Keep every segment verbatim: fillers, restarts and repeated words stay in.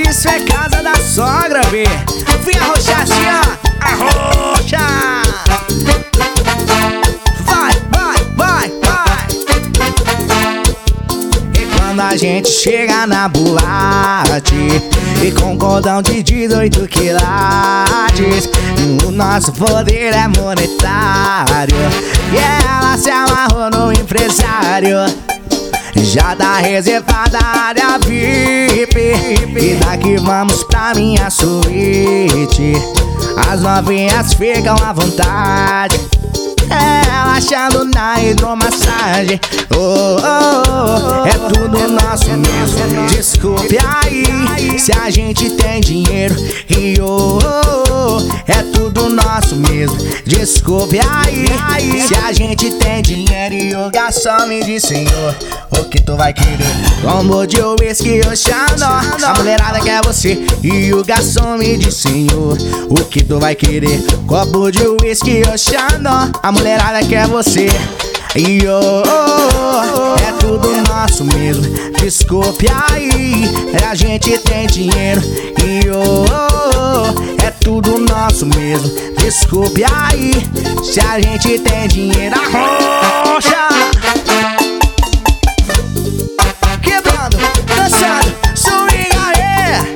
Isso é casa da sogra, B. Vem arrochar assim, ó. Arrocha. Vai, vai, vai, vai. E quando a gente chega na boate e com cordão de dezoito quilates, o nosso poder é monetário e ela se amarrou no empresário. Já tá reservada a área V I P e daqui vamos pra minha suíte. As novinhas ficam à vontade, relaxando na hidromassagem. Oh, oh, oh, é tudo nosso mesmo. Desculpe aí se a gente tem dinheiro. E oh, oh, oh, é tudo nosso mesmo. Desculpe aí se a gente tem dinheiro. E o garçom me disse: senhor, o que tu vai querer? Combo de whisky ou Xandó, a mulherada quer você. E o garçom me disse: senhor, o que tu vai querer? Copo de whisky ou Xandó, a mulherada quer você. E oh, oh, oh, é tudo nosso mesmo. Desculpe aí, a gente tem dinheiro. E oh, oh, oh, é tudo nosso mesmo. Desculpe aí, se a gente tem dinheiro. Arrocha! Quebrando, dançando, swing aí.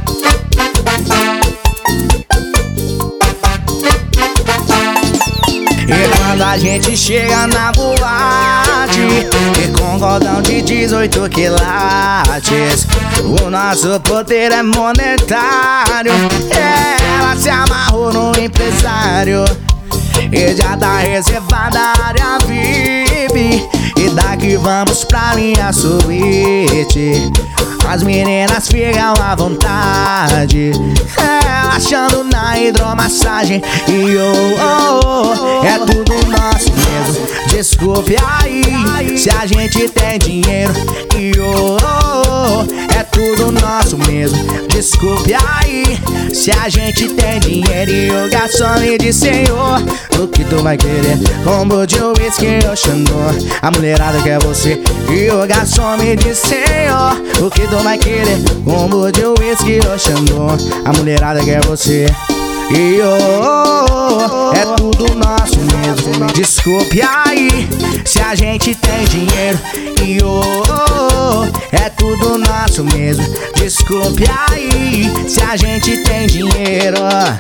E quando a gente chega na boate e com cordão de dezoito quilates, o nosso poder é monetário. Ela se amarrou no empresário e já tá reservada a área V I P e daqui vamos pra minha suíte. As meninas ficam à vontade, relaxando na hidromassagem. E oh, oh, oh, é tudo nosso mesmo. Desculpe aí se a gente tem dinheiro. E oh, oh, oh, é tudo nosso mesmo. Desculpe aí se a gente tem dinheiro. E o garçom me disse: senhor, o que tu vai querer? Combo de whisky ou Xandó, a mulherada quer você. E o garçom me disse: senhor, o que tu vai querer? Combo de whisky ou Xandó, a mulherada quer você. E oh, oh, oh, é tudo nosso mesmo. Desculpe aí se a gente tem dinheiro. E oh, oh, oh, é tudo nosso mesmo. Desculpe aí se a gente tem dinheiro.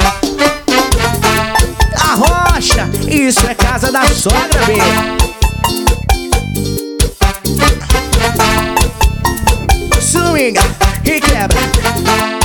Arrocha, isso é casa da sogra, B. Swinga e quebra.